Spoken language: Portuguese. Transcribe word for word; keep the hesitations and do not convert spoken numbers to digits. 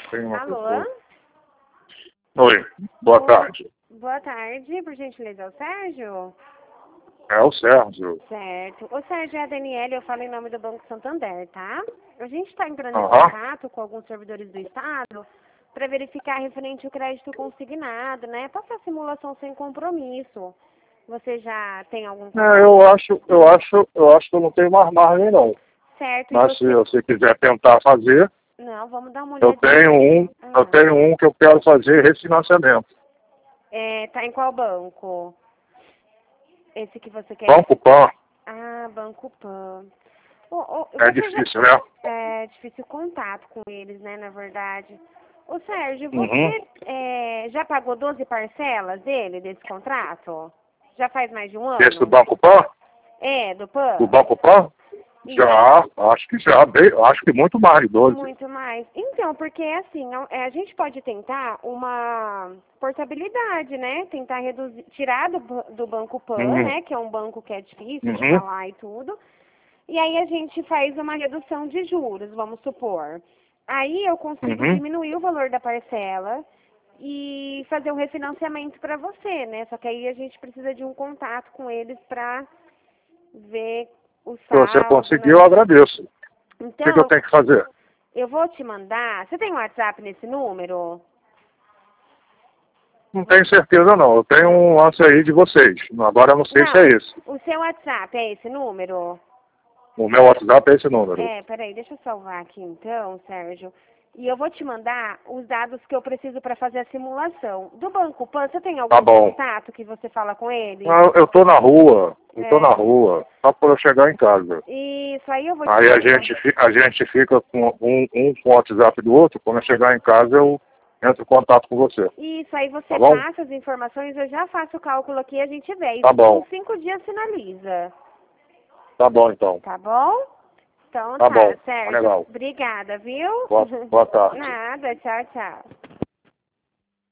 tem uma Alô? pessoa. Oi, boa Oi. tarde. Boa tarde, por gentileza, é o Sérgio? É o Sérgio. Certo. O Sérgio é a Daniela, eu falo em nome do Banco Santander, tá? A gente está entrando em Aham. contato com alguns servidores do Estado para verificar referente ao crédito consignado, né? Passar simulação sem compromisso. Você já tem algum contato? É, eu acho, eu acho, eu acho que eu não tenho mais margem não. Certo, e Mas se você... você quiser tentar fazer, Não, vamos dar uma eu olhadinha. tenho um, Ah. eu tenho um que eu quero fazer refinanciamento. É, tá em qual banco? Esse que você quer... Banco Pan Ah, Banco Pan. Ô, ô, é você já... difícil, né? É difícil contato com eles, né, na verdade. Ô, Sérgio, Uhum. você é, já pagou doze parcelas dele, desse contrato? Já faz mais de um ano? Esse do Banco Pan? É, do Do Pan? Banco Pan? Isso. Já, acho que já, bem, acho que muito mais de doze. Muito mais. Então, porque assim, a, é, a gente pode tentar uma portabilidade, né? Tentar reduzir, tirar do, ba- do Banco Pan, Uhum. né? Que é um banco que é difícil de Uhum. falar e tudo. E aí a gente faz uma redução de juros, vamos supor. Aí eu consigo Uhum. diminuir o valor da parcela e fazer um refinanciamento para você, né? Só que aí a gente precisa de um contato com eles para ver o Se você saldo, conseguir, né? eu agradeço. O que, que eu Então, tenho que fazer? eu vou te mandar. Você tem um WhatsApp nesse número? Não tenho certeza não. Eu tenho um lance aí de vocês. Agora eu não sei se é Não. esse. O seu WhatsApp é esse número? O meu WhatsApp é esse número. É, peraí, deixa eu salvar aqui então, Sérgio. E eu vou te mandar os dados que eu preciso para fazer a simulação. Do Banco Pan, você tem algum Tá bom. contato que você fala com ele? Eu, eu tô na rua. Eu tô É. na rua. Só por eu chegar em casa. Isso, aí eu vou te Aí a mandar. gente, fi- a gente fica com um, um com o WhatsApp do outro. Quando eu chegar em casa, eu entro em contato com você. Isso, aí você Tá bom? passa as informações, eu já faço o cálculo aqui e a gente vê. E Tá bom. com cinco dias finaliza. Tá bom, então. Tá bom? Então Tá tá, bom. Tá Sérgio. legal. Obrigada, viu? Boa, boa tarde. Nada, tchau, tchau.